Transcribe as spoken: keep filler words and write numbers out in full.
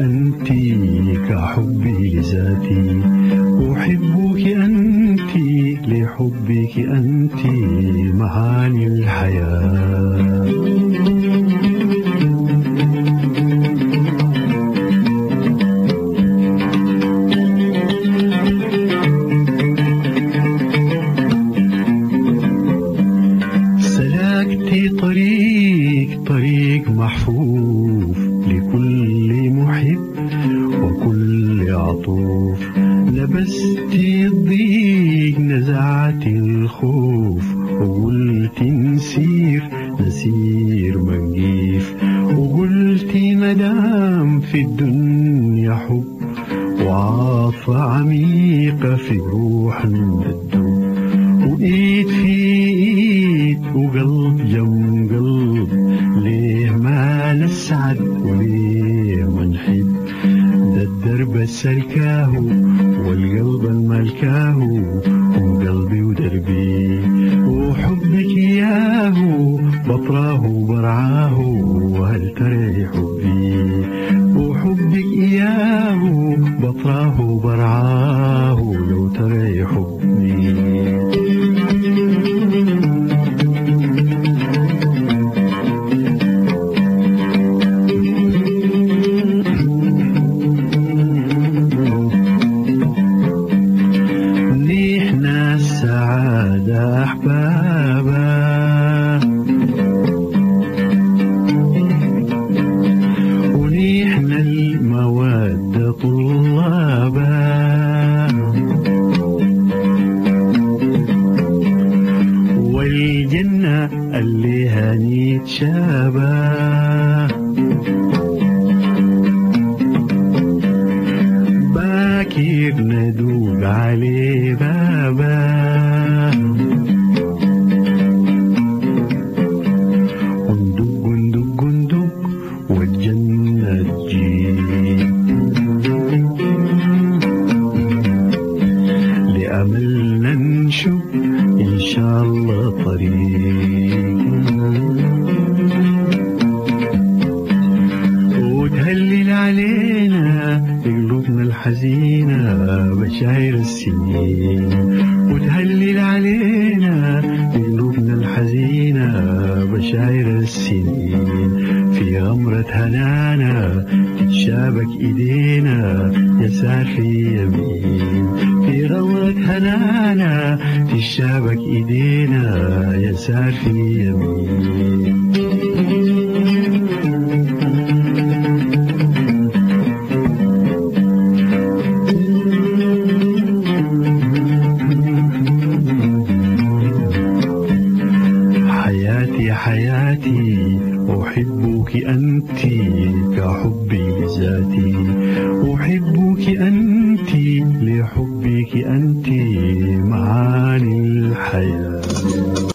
أنت كحبي لذاتي، أحبك أنت لحبك أنت معاني الحياة. سلكتي طريق طريق محفوف لكل محب وكل عطوف، لبستي الضيق نزعت الخوف، وقلت نسير نسير منجيف، وقلت مدام في الدنيا حب وعاطفة عميقة في روح الدم، وإيد في إيد وقلب جم قلب، ليه ما نسعد وليه ما نحب، ده الدرب السلكاه والقلب الملكاه، وقلبي ودربي وحبك إياه بطراه برعاه، وهل ترى حبي وحبك إياه بطراه برعاه، لو ترى حبي. نحنا السعادة أحبابا، ونحنا المودة طلابا، والجنة اللي هنيت شابا، باكر ندوب عليه بابا، وندق ندق ندق والجنة تجيب، لأملنا نشوف إن شاء الله طريق، وتهلل علينا قلوبنا الحزينة بشاير السنين، وتهلل علينا قلوبنا الحزينة بشاير السنين، في غمرة هنانا تتشابك إيدينا يسار في يمين، في غمرة هنانا تتشابك إيدينا يسار في يمين. حياتي حياتي أحبك أنت كحبي ذاتي، أحبك أنت لحبك أنت معاني الحياة.